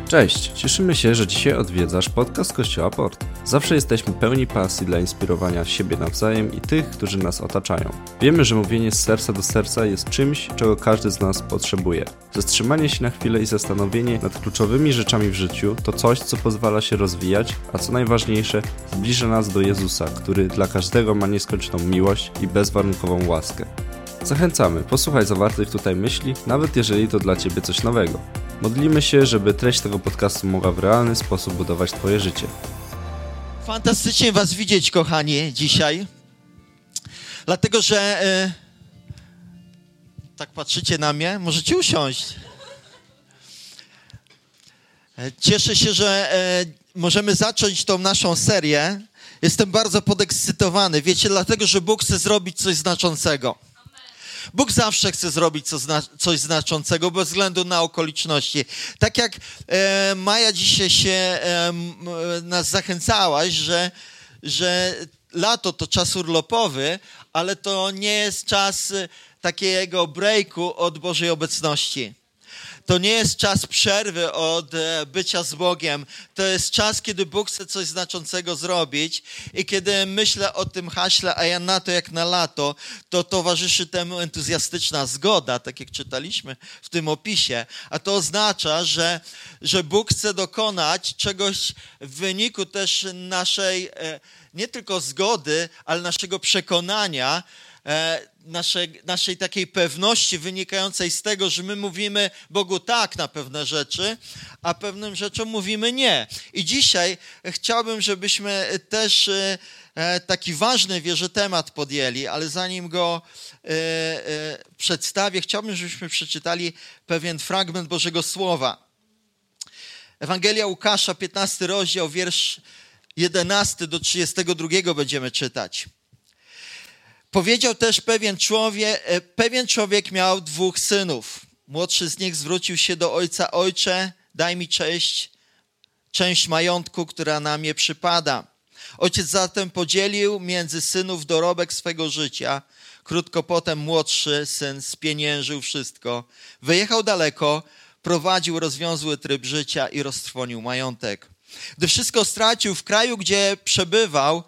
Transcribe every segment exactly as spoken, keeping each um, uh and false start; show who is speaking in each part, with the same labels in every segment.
Speaker 1: Cześć, cieszymy się, że dzisiaj odwiedzasz podcast Kościoła Port. Zawsze jesteśmy pełni pasji dla inspirowania siebie nawzajem i tych, którzy nas otaczają. Wiemy, że mówienie z serca do serca jest czymś, czego każdy z nas potrzebuje. Zatrzymanie się na chwilę i zastanowienie nad kluczowymi rzeczami w życiu to coś, co pozwala się rozwijać, a co najważniejsze, zbliża nas do Jezusa, który dla każdego ma nieskończoną miłość i bezwarunkową łaskę. Zachęcamy, posłuchaj zawartych tutaj myśli, nawet jeżeli to dla Ciebie coś nowego. Modlimy się, żeby treść tego podcastu mogła w realny sposób budować Twoje życie.
Speaker 2: Fantastycznie Was widzieć, kochani, dzisiaj. Dlatego, że e, tak patrzycie na mnie, możecie usiąść. E, cieszę się, że e, możemy zacząć tą naszą serię. Jestem bardzo podekscytowany. Wiecie, dlatego, że Bóg chce zrobić coś znaczącego. Bóg zawsze chce zrobić coś, zna, coś znaczącego bez względu na okoliczności. Tak jak e, Maja dzisiaj się e, nas zachęcałaś, że, że lato to czas urlopowy, ale to nie jest czas takiego breaku od Bożej obecności. To nie jest czas przerwy od bycia z Bogiem. To jest czas, kiedy Bóg chce coś znaczącego zrobić i kiedy myślę o tym haśle, a ja na to jak na lato, to towarzyszy temu entuzjastyczna zgoda, tak jak czytaliśmy w tym opisie. A to oznacza, że, że Bóg chce dokonać czegoś w wyniku też naszej nie tylko zgody, ale naszego przekonania, Naszej, naszej takiej pewności wynikającej z tego, że my mówimy Bogu tak na pewne rzeczy, a pewnym rzeczom mówimy nie. I dzisiaj chciałbym, żebyśmy też taki ważny, wierzę, temat podjęli, ale zanim go przedstawię, chciałbym, żebyśmy przeczytali pewien fragment Bożego Słowa. Ewangelia Łukasza, piętnasty rozdział, wiersz jedenasty do trzydziestego drugiego będziemy czytać. Powiedział też pewien człowiek, pewien człowiek miał dwóch synów. Młodszy z nich zwrócił się do ojca: Ojcze, daj mi cześć, część majątku, która na mnie przypada. Ojciec zatem podzielił między synów dorobek swego życia. Krótko potem młodszy syn spieniężył wszystko. Wyjechał daleko, prowadził rozwiązły tryb życia i roztrwonił majątek. Gdy wszystko stracił, w kraju, gdzie przebywał,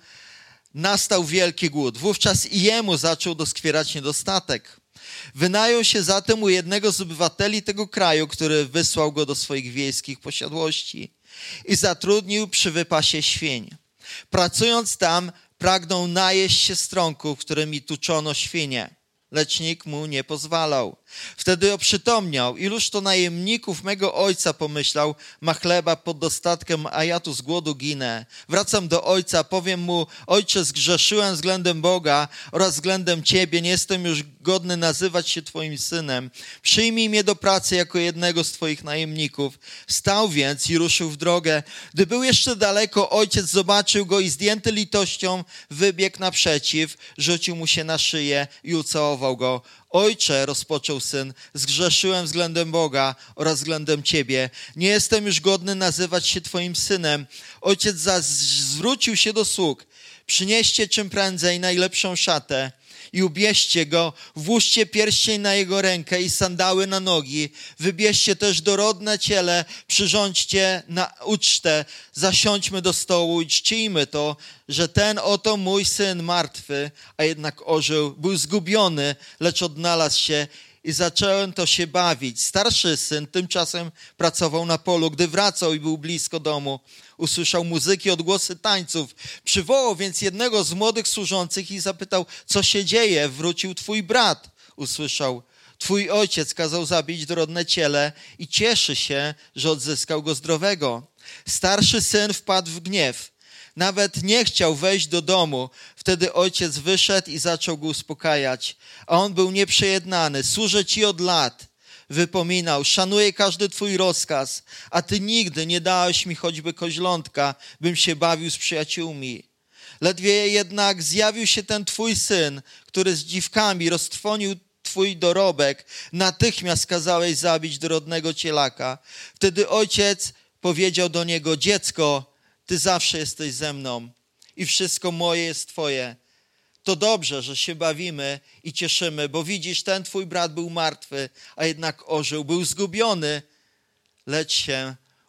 Speaker 2: nastał wielki głód. Wówczas i jemu zaczął doskwierać niedostatek. Wynajął się zatem u jednego z obywateli tego kraju, który wysłał go do swoich wiejskich posiadłości i zatrudnił przy wypasie świń. Pracując tam, pragnął najeść się strąków, którymi tuczono świnie, lecz nikt mu nie pozwalał. Wtedy oprzytomniał: iluż to najemników mego ojca, pomyślał, ma chleba pod dostatkiem, a ja tu z głodu ginę. Wracam do ojca, powiem mu: ojcze, zgrzeszyłem względem Boga oraz względem ciebie, nie jestem już godny nazywać się twoim synem. Przyjmij mnie do pracy jako jednego z twoich najemników. Wstał więc i ruszył w drogę. Gdy był jeszcze daleko, ojciec zobaczył go i zdjęty litością wybiegł naprzeciw, rzucił mu się na szyję i ucałował go. Ojcze, rozpoczął syn, zgrzeszyłem względem Boga oraz względem ciebie. Nie jestem już godny nazywać się twoim synem. Ojciec zaś zwrócił się do sług. Przynieście czym prędzej najlepszą szatę i ubieźcie go, włóżcie pierścień na jego rękę i sandały na nogi. Wybierzcie też dorodne ciele, przyrządźcie na ucztę, zasiądźmy do stołu i czcijmy to, że ten oto mój syn martwy, a jednak ożył, był zgubiony, lecz odnalazł się. I zacząłem to się bawić. Starszy syn tymczasem pracował na polu. Gdy wracał i był blisko domu, usłyszał muzyki, odgłosy tańców. Przywołał więc jednego z młodych służących i zapytał: co się dzieje? Wrócił twój brat. Usłyszał: twój ojciec kazał zabić dorodne ciele i cieszy się, że odzyskał go zdrowego. Starszy syn wpadł w gniew. Nawet nie chciał wejść do domu. Wtedy ojciec wyszedł i zaczął go uspokajać. A on był nieprzejednany. Służę ci od lat. Wypominał: szanuję każdy twój rozkaz, a ty nigdy nie dałeś mi choćby koźlątka, bym się bawił z przyjaciółmi. Ledwie jednak zjawił się ten twój syn, który z dziwkami roztrwonił twój dorobek. Natychmiast kazałeś zabić dorodnego cielaka. Wtedy ojciec powiedział do niego: dziecko, ty zawsze jesteś ze mną i wszystko moje jest twoje. To dobrze, że się bawimy i cieszymy, bo widzisz, ten twój brat był martwy, a jednak ożył. Był zgubiony, lecz się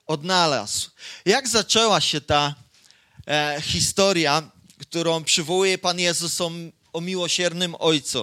Speaker 2: odnalazł. Jak zaczęła się ta e, historia, którą przywołuje Pan Jezus o, o miłosiernym Ojcu?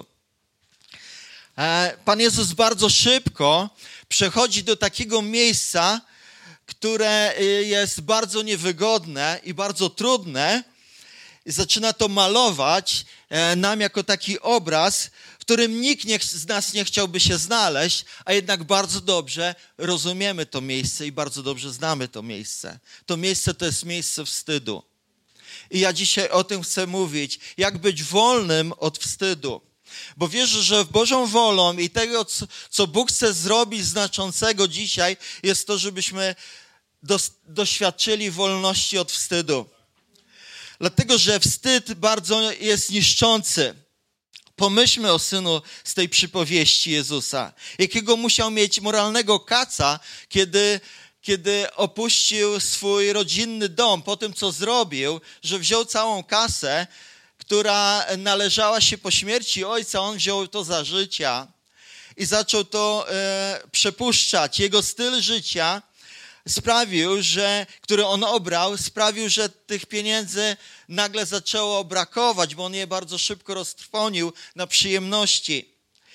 Speaker 2: E, Pan Jezus bardzo szybko przechodzi do takiego miejsca, które jest bardzo niewygodne i bardzo trudne. I zaczyna to malować e, nam jako taki obraz, w którym nikt nie, z nas nie chciałby się znaleźć, a jednak bardzo dobrze rozumiemy to miejsce i bardzo dobrze znamy to miejsce. To miejsce to jest miejsce wstydu. I ja dzisiaj o tym chcę mówić, jak być wolnym od wstydu. Bo wierzę, że Bożą wolą i tego, co, co Bóg chce zrobić znaczącego dzisiaj, jest to, żebyśmy dos, doświadczyli wolności od wstydu. Dlatego, że wstyd bardzo jest niszczący. Pomyślmy o synu z tej przypowieści Jezusa. Jakiego musiał mieć moralnego kaca, kiedy, kiedy opuścił swój rodzinny dom po tym, co zrobił, że wziął całą kasę, która należała się po śmierci ojca, on wziął to za życia i zaczął to e, przepuszczać. Jego styl życia sprawił, że, który on obrał, sprawił, że tych pieniędzy nagle zaczęło brakować, bo on je bardzo szybko roztrwonił na przyjemności.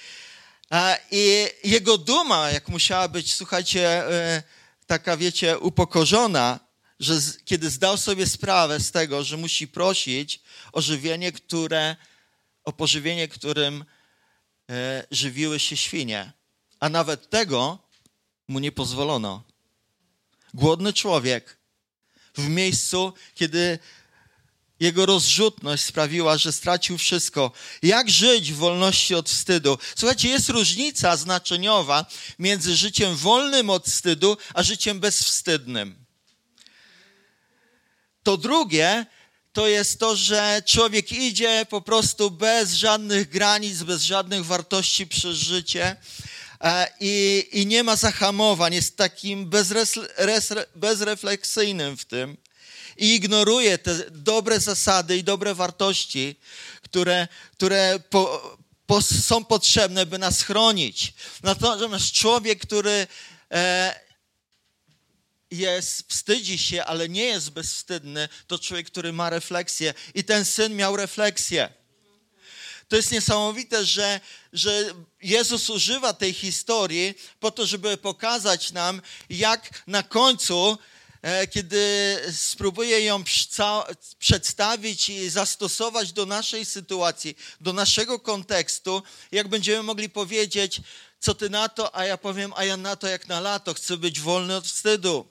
Speaker 2: I jego duma, jak musiała być, słuchajcie, taka, wiecie, upokorzona, że z, kiedy zdał sobie sprawę z tego, że musi prosić o żywienie, które, o pożywienie, którym e, żywiły się świnie. A nawet tego mu nie pozwolono. Głodny człowiek w miejscu, kiedy jego rozrzutność sprawiła, że stracił wszystko. Jak żyć w wolności od wstydu? Słuchajcie, jest różnica znaczeniowa między życiem wolnym od wstydu, a życiem bezwstydnym. To drugie to jest to, że człowiek idzie po prostu bez żadnych granic, bez żadnych wartości przez życie i, i nie ma zahamowań, jest takim bezres, res, bezrefleksyjnym w tym i ignoruje te dobre zasady i dobre wartości, które, które po, po, są potrzebne, by nas chronić. Natomiast człowiek, który e, jest, wstydzi się, ale nie jest bezwstydny, to człowiek, który ma refleksję. I ten syn miał refleksję. To jest niesamowite, że, że Jezus używa tej historii po to, żeby pokazać nam, jak na końcu, e, kiedy spróbuje ją przedstawić i zastosować do naszej sytuacji, do naszego kontekstu, jak będziemy mogli powiedzieć, co ty na to, a ja powiem, a ja na to jak na lato, chcę być wolny od wstydu.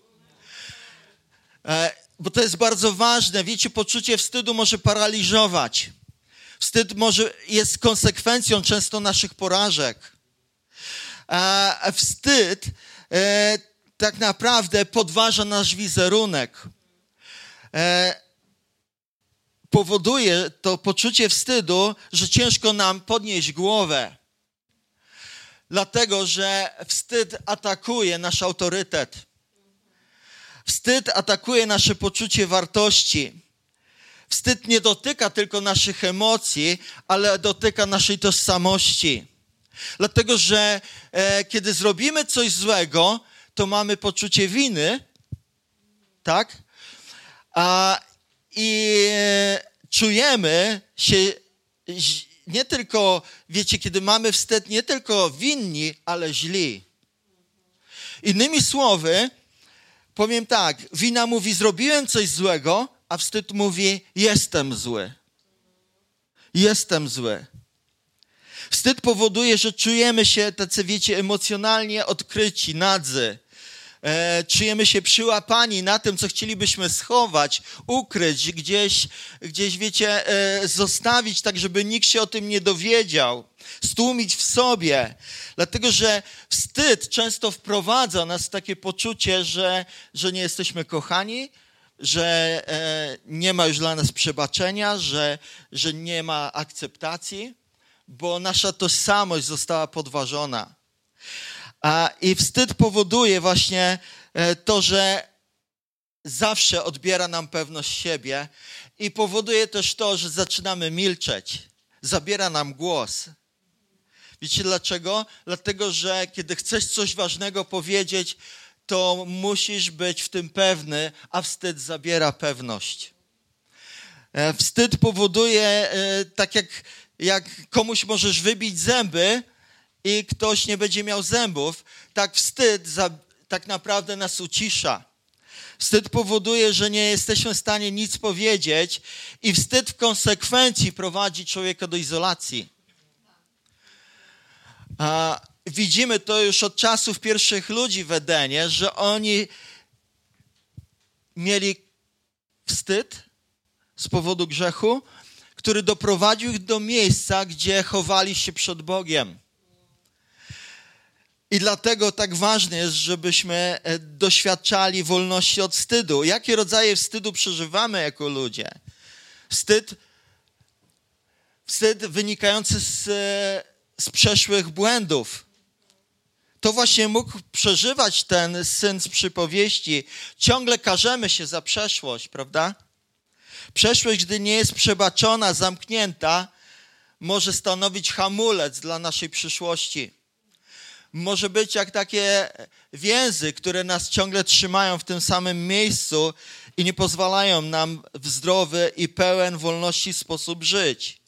Speaker 2: E, bo to jest bardzo ważne. Wiecie, poczucie wstydu może paraliżować. Wstyd może jest konsekwencją często naszych porażek. A wstyd e, tak naprawdę podważa nasz wizerunek. E, powoduje to poczucie wstydu, że ciężko nam podnieść głowę. Dlatego, że wstyd atakuje nasz autorytet. Wstyd atakuje nasze poczucie wartości. Wstyd nie dotyka tylko naszych emocji, ale dotyka naszej tożsamości. Dlatego, że e, kiedy zrobimy coś złego, to mamy poczucie winy, tak? A, I e, czujemy się nie tylko, wiecie, kiedy mamy wstyd, nie tylko winni, ale źli. Innymi słowy, powiem tak, wina mówi, zrobiłem coś złego, a wstyd mówi, jestem zły. Jestem zły. Wstyd powoduje, że czujemy się tacy, wiecie, emocjonalnie odkryci, nadzy. E, czujemy się przyłapani na tym, co chcielibyśmy schować, ukryć, gdzieś, gdzieś wiecie, e, zostawić tak, żeby nikt się o tym nie dowiedział. Stłumić w sobie. Dlatego, że wstyd często wprowadza nas w takie poczucie, że, że nie jesteśmy kochani, że e, nie ma już dla nas przebaczenia, że, że nie ma akceptacji, bo nasza tożsamość została podważona. A, I wstyd powoduje właśnie e, to, że zawsze odbiera nam pewność siebie i powoduje też to, że zaczynamy milczeć. Zabiera nam głos. Wiecie dlaczego? Dlatego, że kiedy chcesz coś ważnego powiedzieć, to musisz być w tym pewny, a wstyd zabiera pewność. Wstyd powoduje, tak jak, jak komuś możesz wybić zęby i ktoś nie będzie miał zębów, tak wstyd za, tak naprawdę nas ucisza. Wstyd powoduje, że nie jesteśmy w stanie nic powiedzieć i wstyd w konsekwencji prowadzi człowieka do izolacji. A widzimy to już od czasów pierwszych ludzi w Edenie, że oni mieli wstyd z powodu grzechu, który doprowadził ich do miejsca, gdzie chowali się przed Bogiem. I dlatego tak ważne jest, żebyśmy doświadczali wolności od wstydu. Jakie rodzaje wstydu przeżywamy jako ludzie? Wstyd, wstyd wynikający z, z przeszłych błędów. To właśnie mógł przeżywać ten syn z przypowieści. Ciągle karzemy się za przeszłość, prawda? Przeszłość, gdy nie jest przebaczona, zamknięta, może stanowić hamulec dla naszej przyszłości. Może być jak takie więzy, które nas ciągle trzymają w tym samym miejscu i nie pozwalają nam w zdrowy i pełen wolności sposób żyć.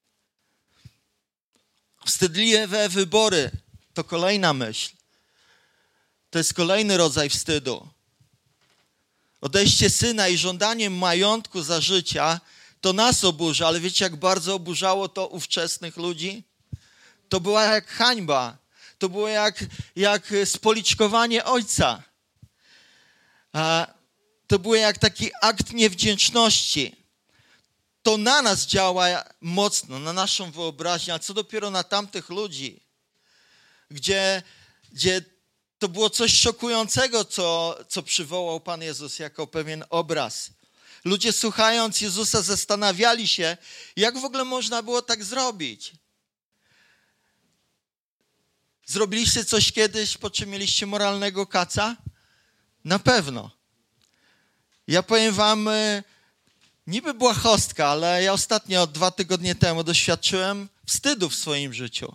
Speaker 2: Wstydliwe wybory to kolejna myśl. To jest kolejny rodzaj wstydu. Odejście syna i żądanie majątku za życia to nas oburza, ale wiecie, jak bardzo oburzało to ówczesnych ludzi? To była jak hańba. To było jak, jak spoliczkowanie ojca. A to było jak taki akt niewdzięczności. To na nas działa mocno, na naszą wyobraźnię, a co dopiero na tamtych ludzi, gdzie, gdzie to było coś szokującego, co, co przywołał Pan Jezus jako pewien obraz. Ludzie, słuchając Jezusa, zastanawiali się, jak w ogóle można było tak zrobić. Zrobiliście coś kiedyś, po czym mieliście moralnego kaca? Na pewno. Ja powiem wam, niby błahostka, ale ja ostatnio, dwa tygodnie temu, doświadczyłem wstydu w swoim życiu.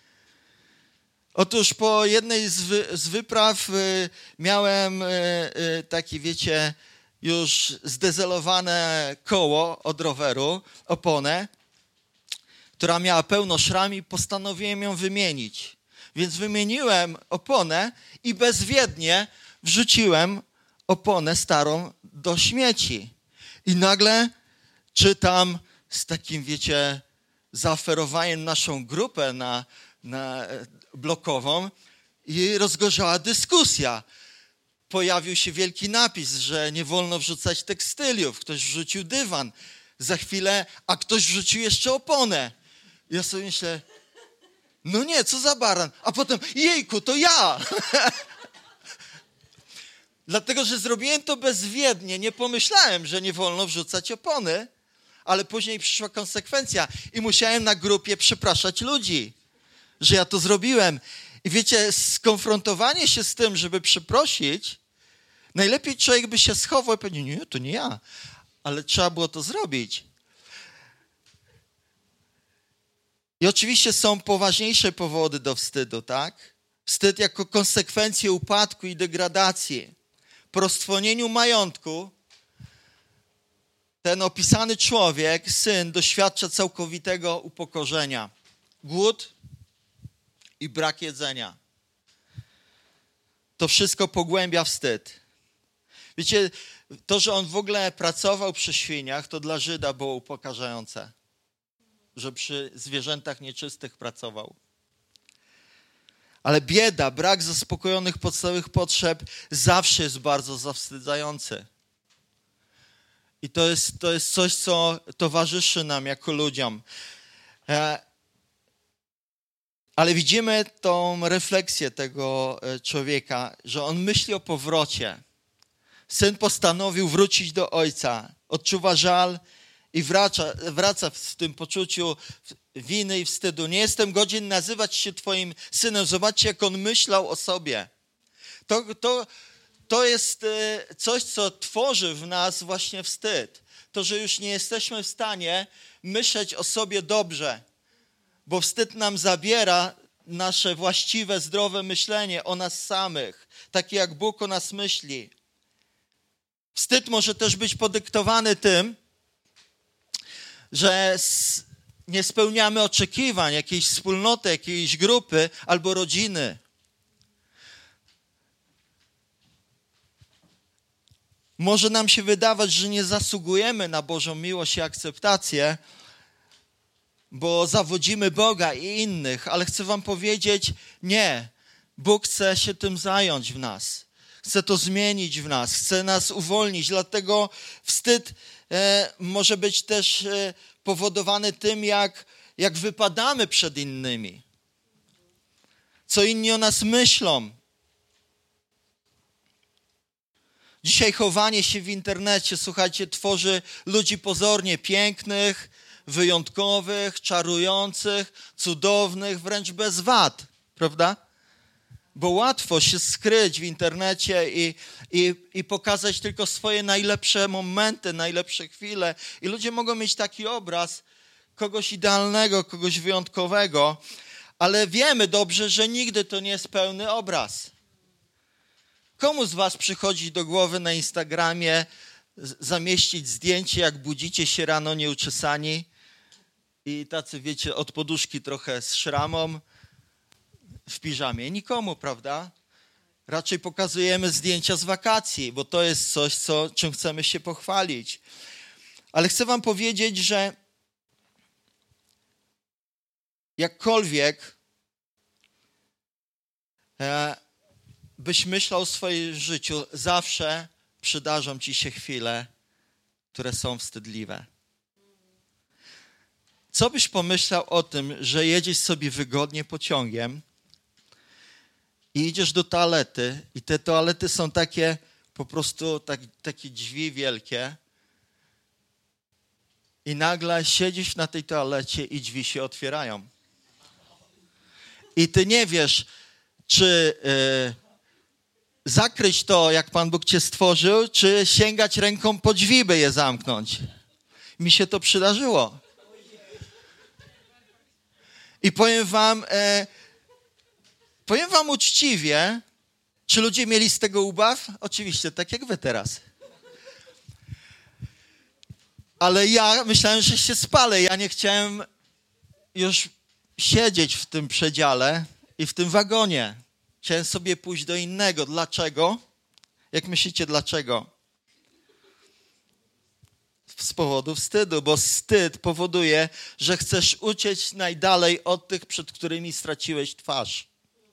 Speaker 2: Otóż po jednej z, wy, z wypraw y, miałem y, y, taki, wiecie, już zdezelowane koło od roweru, oponę, która miała pełno szram i postanowiłem ją wymienić. Więc wymieniłem oponę i bezwiednie wrzuciłem oponę starą do śmieci. I nagle czytam z takim, wiecie, zaoferowaniem naszą grupę na, na blokową i rozgorzała dyskusja. Pojawił się wielki napis, że nie wolno wrzucać tekstyliów. Ktoś wrzucił dywan. Za chwilę, a ktoś wrzucił jeszcze oponę. Ja sobie myślę, no nie, co za baran. A potem, jejku, to ja. Dlatego, że zrobiłem to bezwiednie. Nie pomyślałem, że nie wolno wrzucać opony, ale później przyszła konsekwencja i musiałem na grupie przepraszać ludzi, że ja to zrobiłem. I wiecie, skonfrontowanie się z tym, żeby przeprosić, najlepiej człowiek by się schował i powiedział, nie, to nie ja, ale trzeba było to zrobić. I oczywiście są poważniejsze powody do wstydu, tak? Wstyd jako konsekwencję upadku i degradacji. Po roztrwonieniu majątku ten opisany człowiek, syn, doświadcza całkowitego upokorzenia. Głód i brak jedzenia. To wszystko pogłębia wstyd. Wiecie, to, że on w ogóle pracował przy świniach, to dla Żyda było upokarzające. Że przy zwierzętach nieczystych pracował. Ale bieda, brak zaspokojonych podstawowych potrzeb zawsze jest bardzo zawstydzający. I to jest, to jest coś, co towarzyszy nam jako ludziom. Ale widzimy tą refleksję tego człowieka, że on myśli o powrocie. Syn postanowił wrócić do ojca, odczuwa żal i wraca, wraca w tym poczuciu winy i wstydu. Nie jestem godzien nazywać się twoim synem. Zobaczcie, jak on myślał o sobie. To, to, to jest coś, co tworzy w nas właśnie wstyd. To, że już nie jesteśmy w stanie myśleć o sobie dobrze, bo wstyd nam zabiera nasze właściwe, zdrowe myślenie o nas samych, takie jak Bóg o nas myśli. Wstyd może też być podyktowany tym, że nie spełniamy oczekiwań jakiejś wspólnoty, jakiejś grupy albo rodziny. Może nam się wydawać, że nie zasługujemy na Bożą miłość i akceptację, bo zawodzimy Boga i innych, ale chcę wam powiedzieć, nie. Bóg chce się tym zająć w nas. Chce to zmienić w nas, chce nas uwolnić, dlatego wstyd e, może być też e, powodowany tym, jak, jak wypadamy przed innymi. Co inni o nas myślą. Dzisiaj chowanie się w internecie, słuchajcie, tworzy ludzi pozornie pięknych, wyjątkowych, czarujących, cudownych, wręcz bez wad, prawda? Bo łatwo się skryć w internecie i, i, i pokazać tylko swoje najlepsze momenty, najlepsze chwile. I ludzie mogą mieć taki obraz kogoś idealnego, kogoś wyjątkowego, ale wiemy dobrze, że nigdy to nie jest pełny obraz. Komu z was przychodzi do głowy na Instagramie zamieścić zdjęcie, jak budzicie się rano nieuczesani i tacy, wiecie, od poduszki trochę z szramą, w piżamie? Nikomu, prawda? Raczej pokazujemy zdjęcia z wakacji, bo to jest coś, co, czym chcemy się pochwalić. Ale chcę wam powiedzieć, że jakkolwiek e, byś myślał o swoim życiu, zawsze przydarzą ci się chwile, które są wstydliwe. Co byś pomyślał o tym, że jedziesz sobie wygodnie pociągiem i idziesz do toalety i te toalety są takie, po prostu tak, takie drzwi wielkie i nagle siedzisz na tej toalecie i drzwi się otwierają. I ty nie wiesz, czy y, zakryć to, jak Pan Bóg cię stworzył, czy sięgać ręką po drzwi, by je zamknąć. Mi się to przydarzyło. I powiem wam, e, powiem wam uczciwie, czy ludzie mieli z tego ubaw? Oczywiście, tak jak wy teraz. Ale ja myślałem, że się spalę. Ja nie chciałem już siedzieć w tym przedziale i w tym wagonie. Chciałem sobie pójść do innego. Dlaczego? Jak myślicie, dlaczego? Z powodu wstydu, bo wstyd powoduje, że chcesz uciec najdalej od tych, przed którymi straciłeś twarz.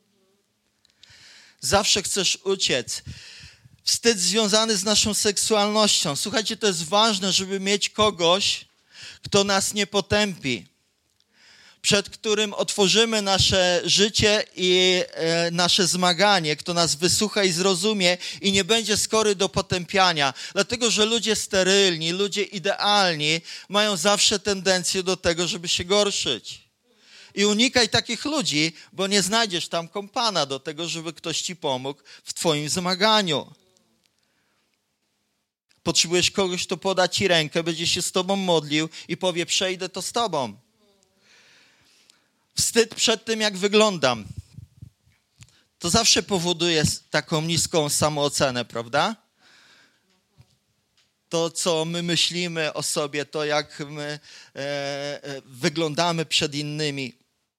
Speaker 2: Zawsze chcesz uciec. Wstyd związany z naszą seksualnością. Słuchajcie, to jest ważne, żeby mieć kogoś, kto nas nie potępi, przed którym otworzymy nasze życie i e, nasze zmaganie, kto nas wysłucha i zrozumie i nie będzie skory do potępiania. Dlatego, że ludzie sterylni, ludzie idealni mają zawsze tendencję do tego, żeby się gorszyć. I unikaj takich ludzi, bo nie znajdziesz tam kompana do tego, żeby ktoś ci pomógł w twoim zmaganiu. Potrzebujesz kogoś, kto poda ci rękę, będzie się z tobą modlił i powie, przejdę to z tobą. Wstyd przed tym, jak wyglądam. To zawsze powoduje taką niską samoocenę, prawda? To, co my myślimy o sobie, to jak my e, e, wyglądamy przed innymi.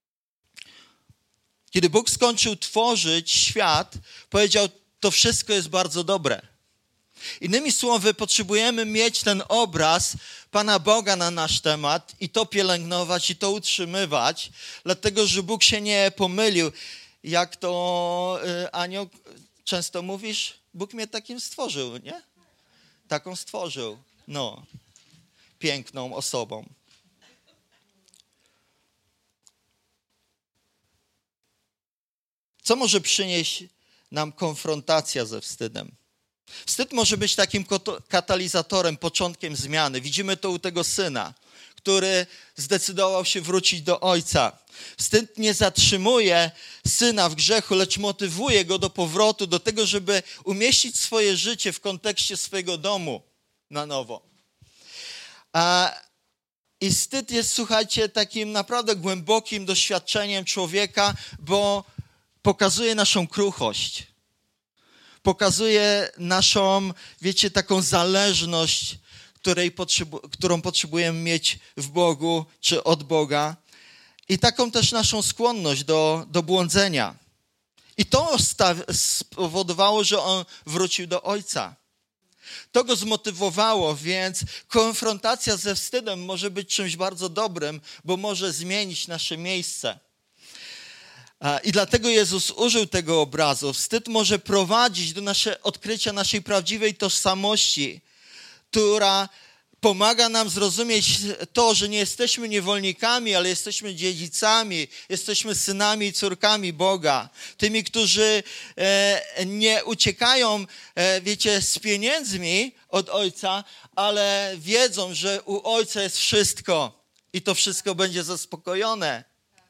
Speaker 2: Kiedy Bóg skończył tworzyć świat, powiedział, to wszystko jest bardzo dobre. Innymi słowy, potrzebujemy mieć ten obraz Pana Boga na nasz temat i to pielęgnować i to utrzymywać, dlatego, że Bóg się nie pomylił. Jak to, y, Anioł, często mówisz, Bóg mnie takim stworzył, nie? Taką stworzył, no, piękną osobą. Co może przynieść nam konfrontacja ze wstydem? Wstyd może być takim katalizatorem, początkiem zmiany. Widzimy to u tego syna, który zdecydował się wrócić do ojca. Wstyd nie zatrzymuje syna w grzechu, lecz motywuje go do powrotu, do tego, żeby umieścić swoje życie w kontekście swojego domu na nowo. A I wstyd jest, słuchajcie, takim naprawdę głębokim doświadczeniem człowieka, bo pokazuje naszą kruchość. Pokazuje naszą, wiecie, taką zależność, której potrzebu- którą potrzebujemy mieć w Bogu czy od Boga. I taką też naszą skłonność do, do błądzenia. I to spowodowało, że on wrócił do Ojca. To go zmotywowało, więc konfrontacja ze wstydem może być czymś bardzo dobrym, bo może zmienić nasze miejsce. I dlatego Jezus użył tego obrazu. Wstyd może prowadzić do nasze, odkrycia naszej prawdziwej tożsamości, która pomaga nam zrozumieć to, że nie jesteśmy niewolnikami, ale jesteśmy dziedzicami, jesteśmy synami i córkami Boga. Tymi, którzy e, nie uciekają, e, wiecie, z pieniędzmi od Ojca, ale wiedzą, że u Ojca jest wszystko i to wszystko będzie zaspokojone.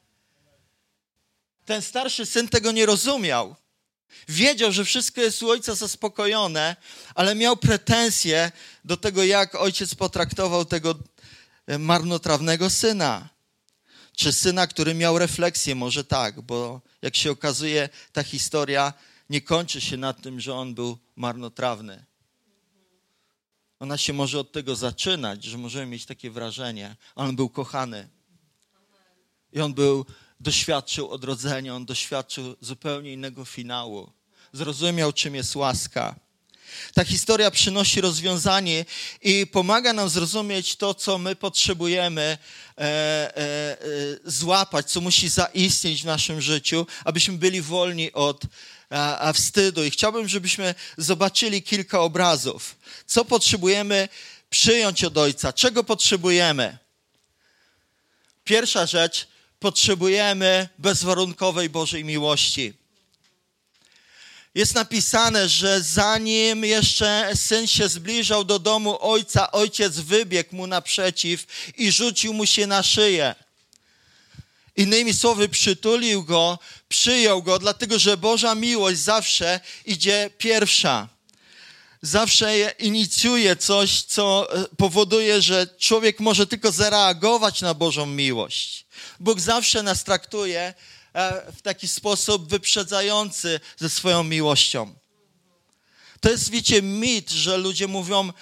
Speaker 2: Ten starszy syn tego nie rozumiał. Wiedział, że wszystko jest u ojca zaspokojone, ale miał pretensje do tego, jak ojciec potraktował tego marnotrawnego syna. Czy syna, który miał refleksję, może tak, bo jak się okazuje, ta historia nie kończy się na tym, że on był marnotrawny. Ona się może od tego zaczynać, że możemy mieć takie wrażenie, ale on był kochany. I on był... doświadczył odrodzenia, on doświadczył zupełnie innego finału. Zrozumiał, czym jest łaska. Ta historia przynosi rozwiązanie i pomaga nam zrozumieć to, co my potrzebujemy e, e, e, złapać, co musi zaistnieć w naszym życiu, abyśmy byli wolni od a, a wstydu. I chciałbym, żebyśmy zobaczyli kilka obrazów. Co potrzebujemy przyjąć od Ojca? Czego potrzebujemy? Pierwsza rzecz, potrzebujemy bezwarunkowej Bożej miłości. Jest napisane, że zanim jeszcze syn się zbliżał do domu ojca, ojciec wybiegł mu naprzeciw i rzucił mu się na szyję. Innymi słowy, przytulił go, przyjął go, dlatego że Boża miłość zawsze idzie pierwsza. Zawsze inicjuje coś, co powoduje, że człowiek może tylko zareagować na Bożą miłość. Bóg zawsze nas traktuje w taki sposób wyprzedzający ze swoją miłością. To jest, wiecie, mit, że ludzie mówią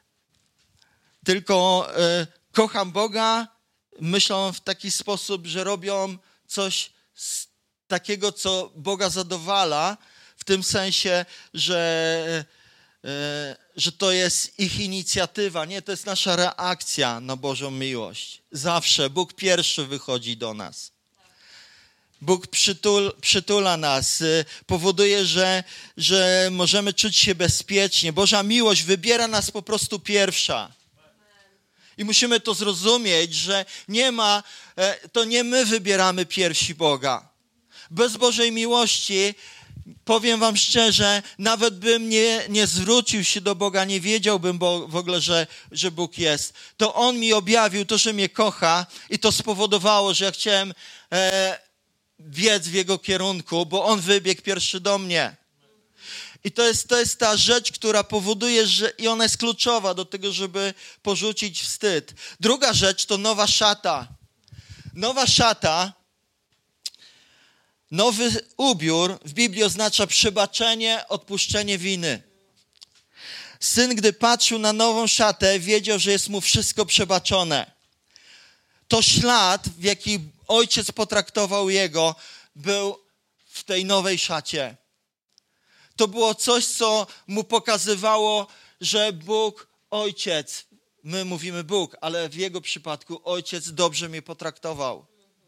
Speaker 2: tylko e, kocham Boga, myślą w taki sposób, że robią coś takiego, co Boga zadowala, w tym sensie, że, e, że to jest ich inicjatywa. Nie, to jest nasza reakcja na Bożą miłość. Zawsze Bóg pierwszy wychodzi do nas. Bóg przytul, przytula nas, powoduje, że, że możemy czuć się bezpiecznie. Boża miłość wybiera nas po prostu pierwsza. I musimy to zrozumieć, że nie ma, to nie my wybieramy pierwsi Boga. Bez Bożej miłości, powiem wam szczerze, nawet bym nie, nie zwrócił się do Boga, nie wiedziałbym bo, w ogóle, że, że Bóg jest. To On mi objawił to, że mnie kocha i to spowodowało, że ja chciałem e, biec w Jego kierunku, bo On wybiegł pierwszy do mnie. I to jest, to jest ta rzecz, która powoduje, że i ona jest kluczowa do tego, żeby porzucić wstyd. Druga rzecz to nowa szata. Nowa szata, nowy ubiór w Biblii oznacza przebaczenie, odpuszczenie winy. Syn, gdy patrzył na nową szatę, wiedział, że jest mu wszystko przebaczone. To ślad, w jaki ojciec potraktował jego, był w tej nowej szacie. To było coś, co mu pokazywało, że Bóg, Ojciec, my mówimy Bóg, ale w jego przypadku Ojciec dobrze mnie potraktował.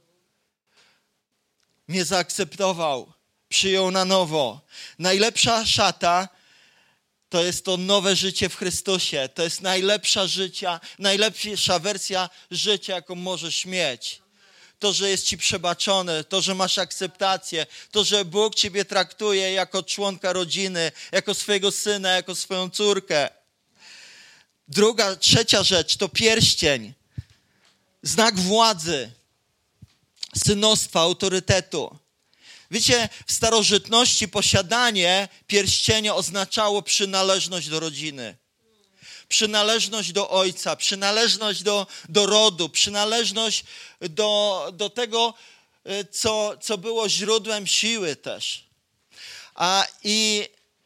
Speaker 2: Mnie zaakceptował, przyjął na nowo. Najlepsza szata to jest to nowe życie w Chrystusie. To jest najlepsza życia, najlepsza wersja życia, jaką możesz mieć. To, że jest ci przebaczone, to, że masz akceptację, to, że Bóg ciebie traktuje jako członka rodziny, jako swojego syna, jako swoją córkę. Druga, trzecia rzecz to pierścień. Znak władzy, synostwa, autorytetu. Wiecie, w starożytności posiadanie pierścienia oznaczało przynależność do rodziny. przynależność do Ojca, przynależność do, do rodu, przynależność do, do tego, co, co było źródłem siły też. A i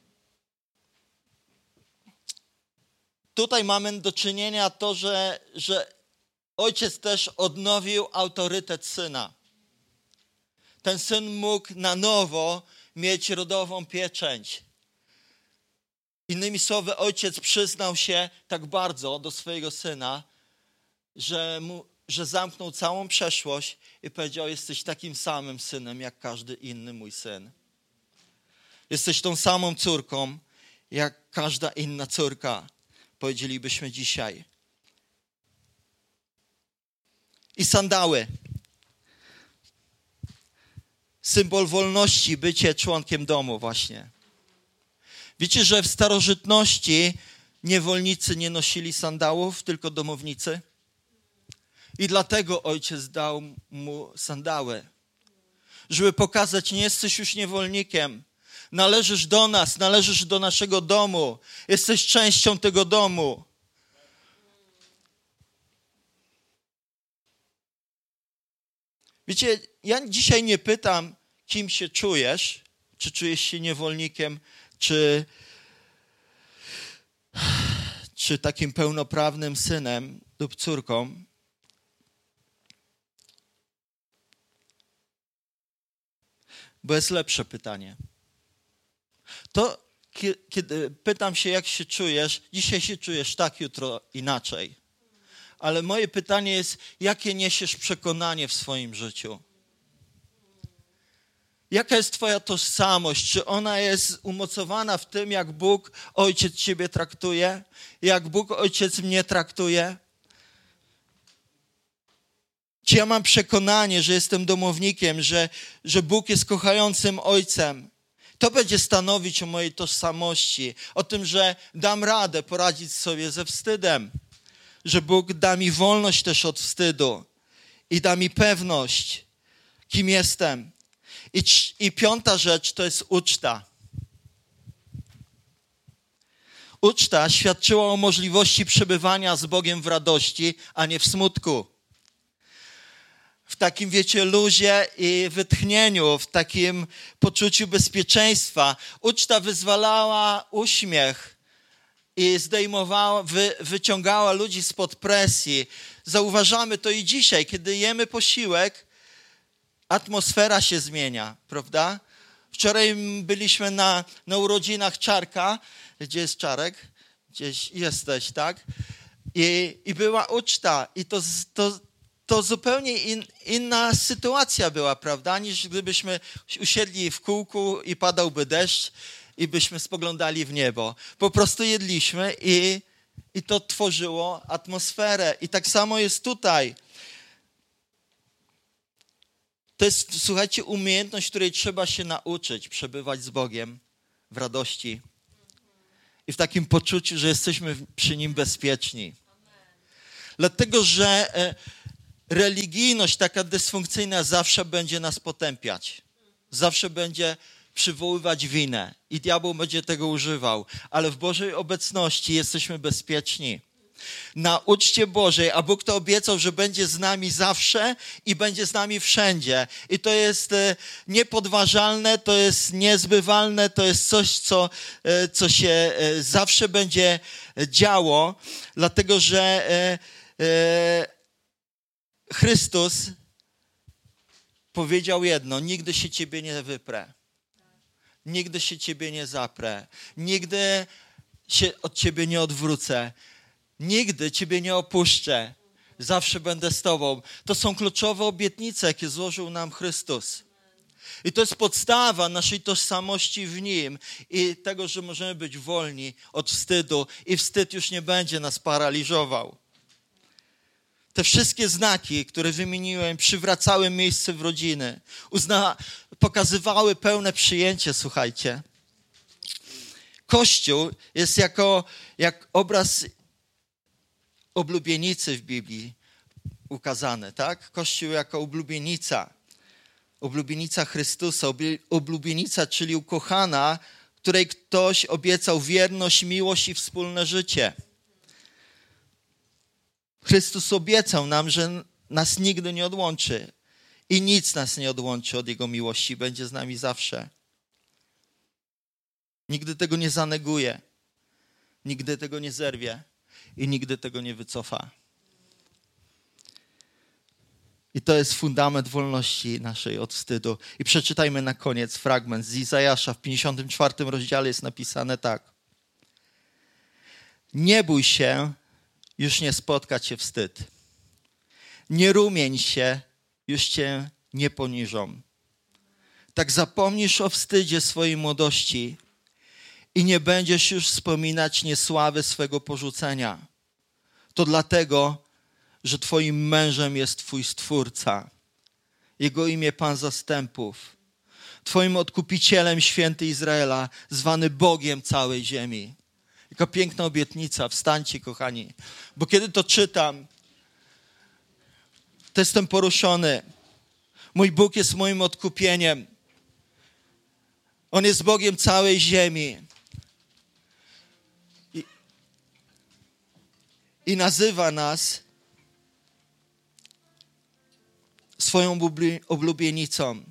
Speaker 2: tutaj mamy do czynienia to, że, że ojciec też odnowił autorytet syna. Ten syn mógł na nowo mieć rodową pieczęć. Innymi słowy, ojciec przyznał się tak bardzo do swojego syna, że, mu, że zamknął całą przeszłość i powiedział: jesteś takim samym synem, jak każdy inny mój syn. Jesteś tą samą córką, jak każda inna córka, powiedzielibyśmy dzisiaj. I sandały. Symbol wolności, bycie członkiem domu właśnie. Wiecie, że w starożytności niewolnicy nie nosili sandałów, tylko domownicy? I dlatego ojciec dał mu sandały. Żeby pokazać: nie jesteś już niewolnikiem. Należysz do nas, należysz do naszego domu. Jesteś częścią tego domu. Wiecie, ja dzisiaj nie pytam, kim się czujesz, czy czujesz się niewolnikiem, czy, czy takim pełnoprawnym synem lub córką. Bo jest lepsze pytanie. To, kiedy pytam się, jak się czujesz, dzisiaj się czujesz tak, jutro inaczej. Ale moje pytanie jest, jakie niesiesz przekonanie w swoim życiu? Jaka jest twoja tożsamość? Czy ona jest umocowana w tym, jak Bóg Ojciec ciebie traktuje? Jak Bóg Ojciec mnie traktuje? Czy ja mam przekonanie, że jestem domownikiem, że, że Bóg jest kochającym Ojcem? To będzie stanowić o mojej tożsamości, o tym, że dam radę poradzić sobie ze wstydem, że Bóg da mi wolność też od wstydu i da mi pewność, kim jestem. I, I piąta rzecz to jest uczta. Uczta świadczyła o możliwości przebywania z Bogiem w radości, a nie w smutku. W takim, wiecie, luzie i wytchnieniu, w takim poczuciu bezpieczeństwa. Uczta wyzwalała uśmiech i zdejmowała, wy, wyciągała ludzi spod presji. Zauważamy to i dzisiaj, kiedy jemy posiłek, atmosfera się zmienia, prawda? Wczoraj byliśmy na, na urodzinach Czarka. Gdzie jest Czarek? Gdzieś jesteś, tak? I, i była uczta. I to, to, to zupełnie in, inna sytuacja była, prawda? Niż gdybyśmy usiedli w kółku i padałby deszcz i byśmy spoglądali w niebo. Po prostu jedliśmy i, i to tworzyło atmosferę. I tak samo jest tutaj. To jest, słuchajcie, umiejętność, której trzeba się nauczyć, przebywać z Bogiem w radości i w takim poczuciu, że jesteśmy przy Nim bezpieczni. Dlatego, że religijność taka dysfunkcyjna zawsze będzie nas potępiać. Zawsze będzie przywoływać winę i diabeł będzie tego używał. Ale w Bożej obecności jesteśmy bezpieczni. Na uczcie Bożej, a Bóg to obiecał, że będzie z nami zawsze i będzie z nami wszędzie. I to jest niepodważalne, to jest niezbywalne, to jest coś, co, co się zawsze będzie działo, dlatego że Chrystus powiedział jedno: nigdy się ciebie nie wyprę, nigdy się ciebie nie zaprę, nigdy się od ciebie nie odwrócę. Nigdy ciebie nie opuszczę. Zawsze będę z tobą. To są kluczowe obietnice, jakie złożył nam Chrystus. I to jest podstawa naszej tożsamości w Nim i tego, że możemy być wolni od wstydu i wstyd już nie będzie nas paraliżował. Te wszystkie znaki, które wymieniłem, przywracały miejsce w rodziny. Uzna, pokazywały pełne przyjęcie, słuchajcie. Kościół jest jako jak obraz oblubienicy w Biblii ukazane, tak? Kościół jako oblubienica, oblubienica Chrystusa, oblubienica, czyli ukochana, której ktoś obiecał wierność, miłość i wspólne życie. Chrystus obiecał nam, że nas nigdy nie odłączy i nic nas nie odłączy od Jego miłości. Będzie z nami zawsze. Nigdy tego nie zaneguje, nigdy tego nie zerwie i nigdy tego nie wycofa. I to jest fundament wolności naszej od wstydu. I przeczytajmy na koniec fragment z Izajasza w pięćdziesiątym czwartym rozdziale jest napisane tak. Nie bój się, już nie spotka cię wstyd. Nie rumień się, już cię nie poniżą. Tak zapomnisz o wstydzie swojej młodości i nie będziesz już wspominać niesławy swego porzucenia. To dlatego, że twoim mężem jest twój Stwórca. Jego imię Pan Zastępów. Twoim Odkupicielem Święty Izraela, zwany Bogiem całej ziemi. Jaka piękna obietnica. Wstańcie, kochani. Bo kiedy to czytam, to jestem poruszony. Mój Bóg jest moim odkupieniem. On jest Bogiem całej ziemi. I, i nazywa nas swoją oblubienicą.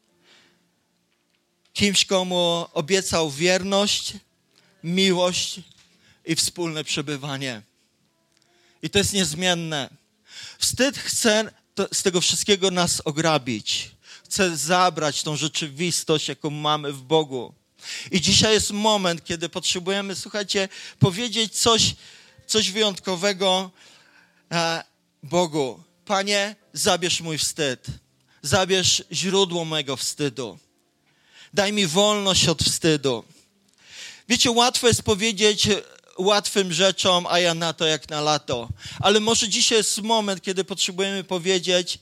Speaker 2: Kimś, komu obiecał wierność, miłość i wspólne przebywanie. I to jest niezmienne. Wstyd chce to, z tego wszystkiego nas ograbić. Chce zabrać tą rzeczywistość, jaką mamy w Bogu. I dzisiaj jest moment, kiedy potrzebujemy, słuchajcie, powiedzieć coś, coś wyjątkowego e, Bogu. Panie, zabierz mój wstyd. Zabierz źródło mego wstydu. Daj mi wolność od wstydu. Wiecie, łatwo jest powiedzieć łatwym rzeczom, a ja na to jak na lato. Ale może dzisiaj jest moment, kiedy potrzebujemy powiedzieć,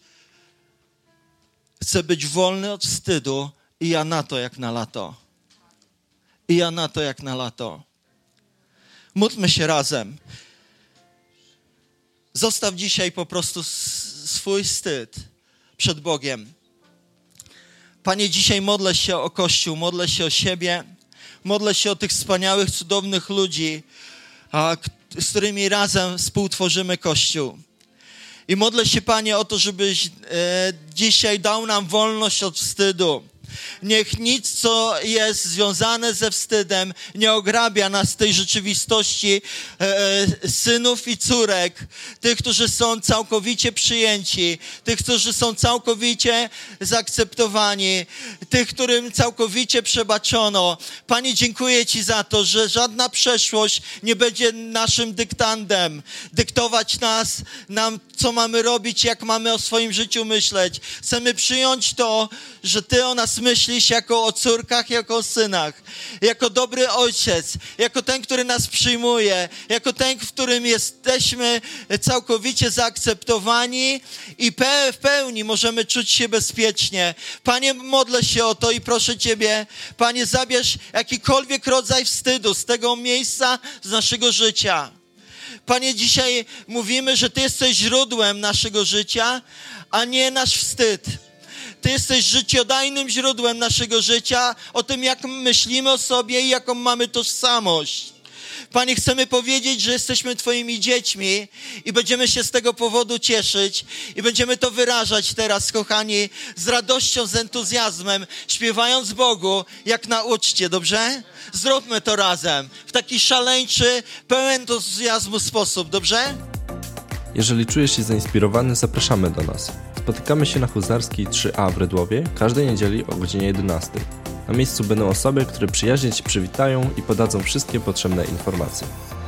Speaker 2: chcę być wolny od wstydu i ja na to jak na lato. I ja na to jak na lato. Módlmy się razem. Zostaw dzisiaj po prostu swój wstyd przed Bogiem. Panie, dzisiaj modlę się o Kościół, modlę się o siebie, modlę się o tych wspaniałych, cudownych ludzi, a, z którymi razem współtworzymy Kościół. I modlę się, Panie, o to, żebyś e, dzisiaj dał nam wolność od wstydu. Niech nic, co jest związane ze wstydem, nie ograbia nas tej rzeczywistości e, synów i córek, tych, którzy są całkowicie przyjęci, tych, którzy są całkowicie zaakceptowani, tych, którym całkowicie przebaczono. Panie, dziękuję Ci za to, że żadna przeszłość nie będzie naszym dyktandem, dyktować nas, nam, co mamy robić, jak mamy o swoim życiu myśleć. Chcemy przyjąć to, że Ty o nas myślisz jako o córkach, jako o synach, jako dobry ojciec, jako ten, który nas przyjmuje, jako ten, w którym jesteśmy całkowicie zaakceptowani i w pełni możemy czuć się bezpiecznie. Panie, modlę się o to i proszę Ciebie, Panie, zabierz jakikolwiek rodzaj wstydu z tego miejsca, z naszego życia. Panie, dzisiaj mówimy, że Ty jesteś źródłem naszego życia, a nie nasz wstyd. Ty jesteś życiodajnym źródłem naszego życia, o tym, jak myślimy o sobie i jaką mamy tożsamość. Panie, chcemy powiedzieć, że jesteśmy Twoimi dziećmi i będziemy się z tego powodu cieszyć i będziemy to wyrażać teraz, kochani, z radością, z entuzjazmem, śpiewając Bogu, jak na uczcie, dobrze? Zróbmy to razem, w taki szaleńczy, pełen entuzjazmu sposób, dobrze?
Speaker 1: Jeżeli czujesz się zainspirowany, zapraszamy do nas. Spotykamy się na Huzarskiej trzy A w Rydłowie każdej niedzieli o godzinie jedenastej. Na miejscu będą osoby, które przyjaźnie Cię przywitają i podadzą wszystkie potrzebne informacje.